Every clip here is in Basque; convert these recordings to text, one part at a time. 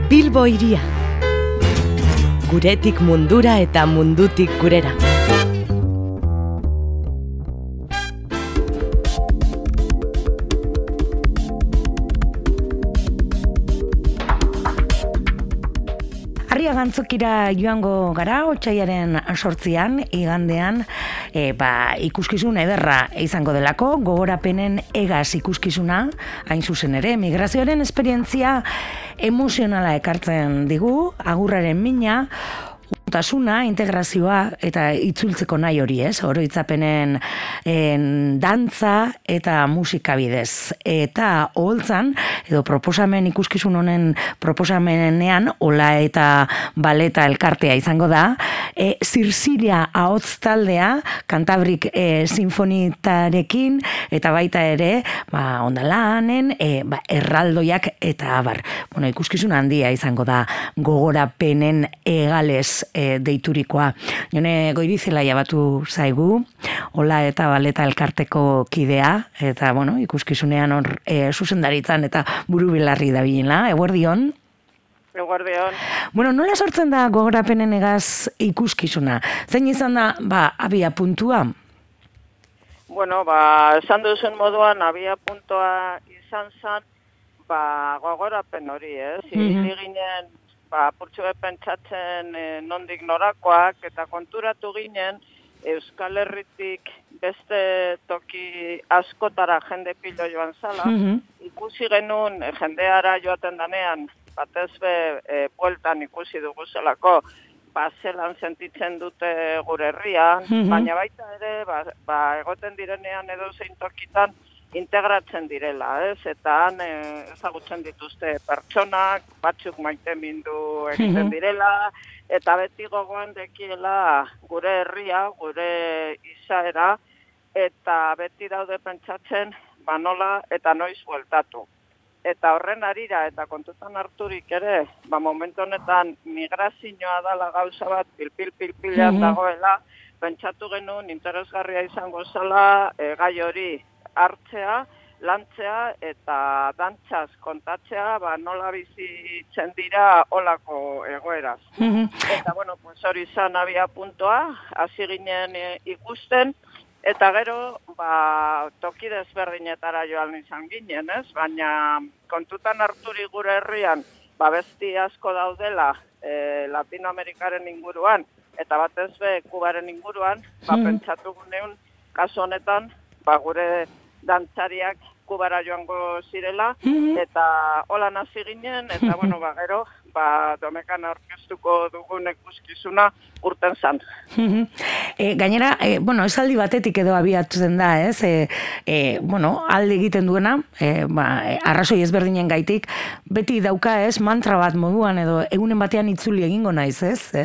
Bilbo hiria. Guretik mundura eta mundutik gurera. Gantzokira joango gara, otsailaren 8an, igandean, ikuskizun ederra izango delako, gogorapenen egaz ikuskizuna, hain zuzen ere, migrazioaren esperientzia emozionala ekartzen digu, agurraren mina, tasuna, integrazioa eta itzultzeko nahi hori, oroitzapenen dantza eta musika bidez. Eta oholtzan, edo proposamen ikuskizun honen proposamenean, ola eta baleta elkartea izango da, Zirzilia ahotz taldea, Kantabrik sinfonitarekin, eta baita ere, ondalanen, erraldoiak eta abar. Ikuskizun handia izango da gogorapenen egales deiturikoa. Jone Goirizelaia batu zaigu, ola eta baleta elkarteko kidea, eta ikuskizunean hor zuzendaritzan eta buru belarri dabilena, eguerdion. Eguerdion. Nola sortzen da gogorapenen egaz ikuskizuna? Zein izan da, abia puntua? Esan duzun moduan, abia puntua izan zen, gogorapen hori, ginen, purtsu pentsatzen nondik norakoak, eta konturatu ginen Euskal Herritik beste toki askotara jende pilo joan zala. Ikusi genuen jendeara joaten danean, batez bueltan ikusi dugu zelako, zelan sentitzen dute gure herrian, baina baita ere, egoten direnean edo zein tokitan, integratzen direla, eta han ezagutzen dituzte pertsonak, batzuk maitemindu egiten direla, eta beti gogoan dekiela gure herria, gure izaera, eta beti daude pentsatzen, nola eta noiz bueltatu. Eta horren arira, eta kontutan harturik ere, momentu honetan migrazioa dala gauza bat, pil-pilean dagoela, pentsatu genuen interesgarria izango zela gai hori hartzea, lantzea eta dantzaz kontatzea, nola bizitzen dira olako egoeraz. Eta, hori izan abia puntoa, hasi ginen ikusten, eta gero, toki desberdinetara joan izan ginen, baina kontutan harturi gure herrian, besti asko daudela Latinoamerikaren inguruan, eta batez Kubaren inguruan, pentsatu guneun, kasu honetan, gure dantzariak Kubara joango zirela, eta hola hasi ginen, eta gero, Domekan aurkeztuko dugun ikuskizuna urten zan. Gainera, esaldi batetik edo abiatzen da, alde egiten duena, arrazoi ezberdinen gaitik, beti dauka, mantra bat moduan, edo egunen batean itzuli egingo naiz,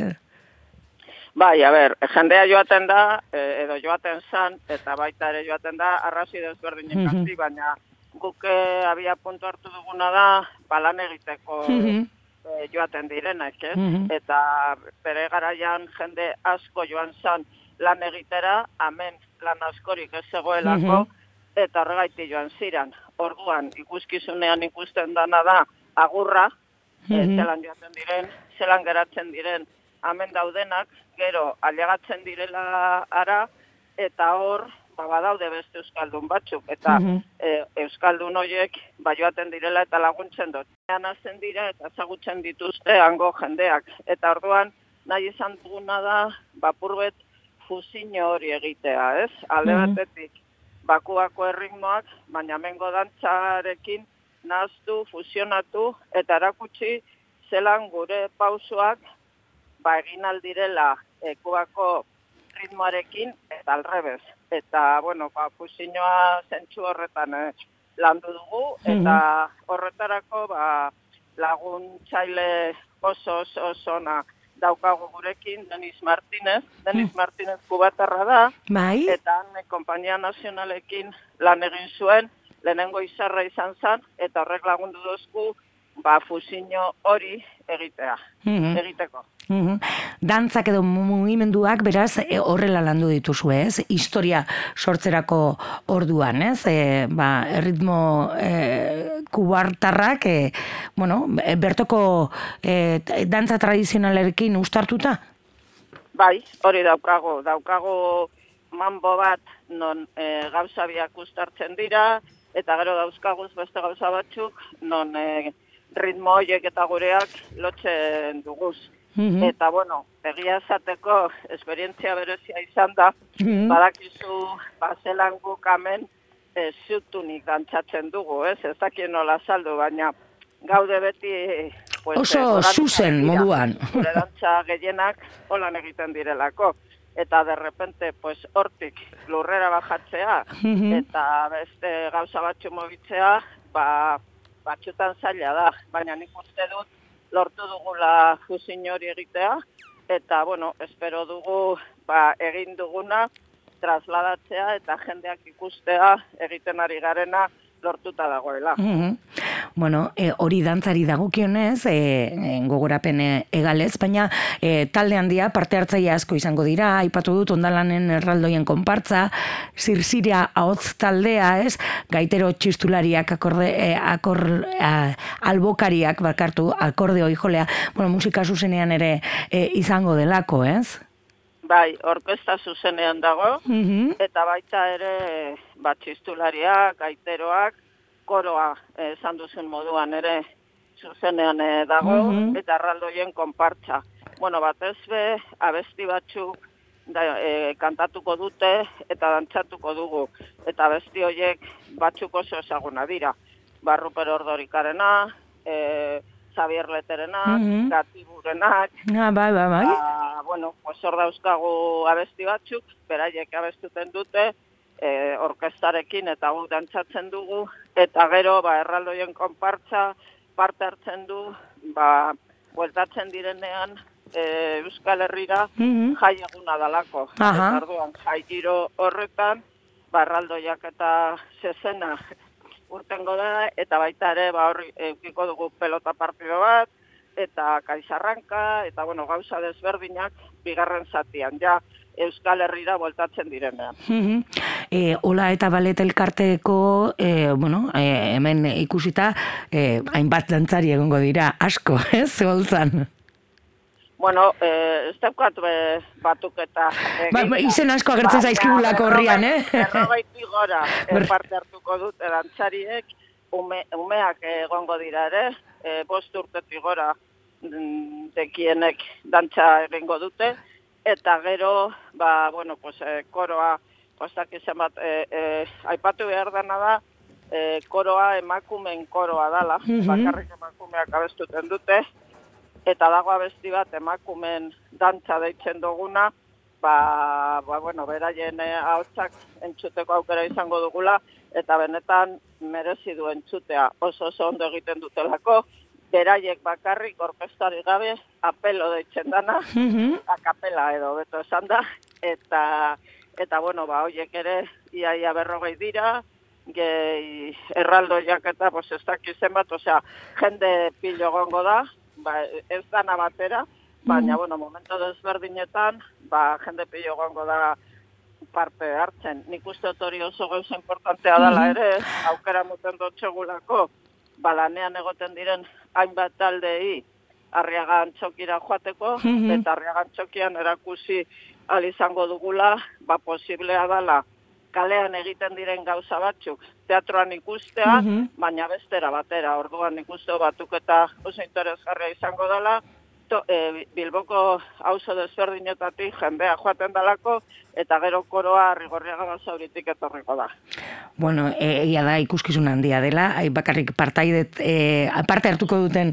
jendea joaten da, edo joaten zan, eta baita ere joaten da, arrazoi desberdinen gaitik, baina guk abia puntu hartu duguna da, lan egiteko joaten direnak, eta bere garaian jende asko joan zan lan egitera, hemen lan askorik ez zegoelako, eta horregaiti joan ziren. Orduan, ikuskizunean ikusten dana da, agurra, zelan joaten diren, zelan geratzen diren, hemen daudenak, gero ailegatzen direla ara, eta hor, badaude beste euskaldun batzuk, eta euskaldun horiek joaten direla eta laguntzen dut. Hazen dira eta ezagutzen dituzte hango jendeak, eta orduan nahi izan duguna da, purbet fusio hori egitea, alde batetik, Bakuako erritmoak, baina hemengo dantzarekin nahaztu, fusionatu, eta erakutsi zelan gure pausoak egin aldirela Kubako ritmoarekin eta alrebez. Eta, fusioa zentsu horretan landu dugu, eta horretarako laguntzaile oso ona daukagu gurekin, Denis Martinez. Denis Martinez kubatarra da, eta Konpainia Nazionalekin lan egin zuen, lehenengo izarra izan zen, eta horrek lagundu dozku, fusio hori egiteko. Dantzak edo mugimenduak beraz horrela landu dituzu, historia sortzerako orduan, erritmo kubartarrak, bueno, bertoko dantza tradizionalerekin ustartuta? Bai, hori daukago mambo bat non gauza biak ustartzen dira, eta gero dauzkaguz beste gauza batzuk non ritmo horiek eta gureak lotzen duguz. Eta, bueno, egia esateko esperientzia berezia izan da, badakizu zelan guk hemen zutunik dantzatzen dugu, ez dakien nola saldu, baina gaude beti... Oso zuzen moduan. Gure dantza gehienak holan egiten direlako. Eta derrepente, hortik lurrera bajatzea, eta beste gauza batzu mobitzea, batxutan zaila da. Baina nik uste dut lortu dugula fuzin hori egitea, eta, bueno, espero dugu egin duguna trasladatzea eta jendeak ikustea egiten ari garena lortuta dagoela. Bueno, hori dantzari dagokionez, gogorapen egalez, baina talde handia parte hartzaile asko izango dira, aipatu dut Ondalanen erraldoien konpartza, Zirziria ahotz taldea, ez? Gaitero txistulariak, albokariak, akordeoi jolea, bueno, musika zuzenean ere izango delako, ez? Bai, orkesta zuzenean dago, eta baita ere txistulariak, gaiteroak, koroa esan duzun moduan ere zuzenean dago, eta erraldoien konpartza. Bueno, batez be, abesti batzuk kantatuko dute eta dantzatuko dugu. Eta abesti horiek batzuk oso ezaguna dira. Ruper Ordorikarena, Xavier Leterena, Gatiburenak. Bai. Bueno, hor dauzkagu abesti batzuk, beraiek abestuten dute, orkestarekin eta gu dantzatzen dugu, eta gero erraldoien konpartza parte hartzen du, bueltatzen direnean Euskal Herrira jai eguna dalako. Eta orduan jai giro horretan, erraldoiak eta zezena urtengo da, eta baita ere horri eukiko dugu pelota partido bat, eta kaizarranka, eta bueno, gauza desberdinak bigarren zatian, ja Euskal Herrira bueltatzen direnean. Ola eta balet elkarteko, hemen ikusita, hainbat dantzari egongo dira, asko, holtzan? Bueno, ez daukat batuk eta... Izen asko agertzen zaizkigulako horrian, Berrogeiti gora parte hartuko dut dantzariek, umeak egongo dira ere, 5 urtetik gora dekienek dantza egingo dute, eta gero, koroa, postak izan bat, aipatu behar dena da, koroa emakumen koroa dala, bakarrik emakumeak abestuten dute, eta dago abesti bat emakumen dantza deitzen duguna, beraien ahotsak entzuteko aukera izango dugula, eta benetan merezi du entzutea oso ondo egiten dutelako, beraiek bakarrik orkestari gabe apelo deitzen dana, akapela edo beto esan da, eta horiek ere iaia 40 dira, gehi erraldoiak eta ez dakiz zenbat, jende pilo gongo da, ez dana batera, baina momento desberdinetan, jende pilo gongo da parte hartzen. Nik uste hori oso gauza importantea dela ere, aukera muten dutxegulako, lanean egoten diren hainbat taldei Arriaga Antzokira joateko, eta Arriaga Antzokian erakusi ahal izango dugula, posiblea dela kalean egiten diren gauza batzuk teatroan ikustea, baina bestera batera, orduan ikuste batuk eta oso interesgarria izango dela, Bilboko auzo desberdinetatik jendea joaten dalako, eta gero koroa Arrigorriaga Basauritik etorriko da. Bueno, egia da ikuskizun handia dela, bakarrik parte hartuko duten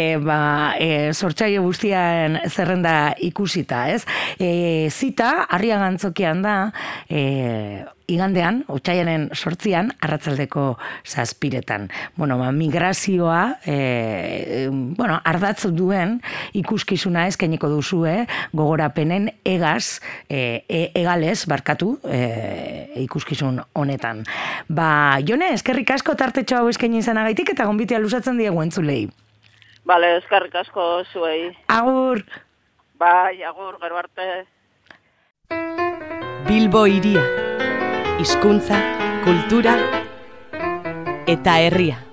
sortzaile guztian zerrenda ikusita, ez? Zita, Arriaga Antzokian da, igandean, otsailaren 8an, arratsaldeko 7:00. Migrazioa, ardatz duen ikuskizuna eskainiko duzue, gogorapenen egalez, ikuskizun honetan. Jone, eskerrik asko tartetxo hau eskaini izanagaitik eta gonbitea luzatzen diegu entzulei. Bale, eskerrik asko zuei. Agur! Bai, agur, gero arte. Bilbo hiria. Hizkuntza, kultura eta herria.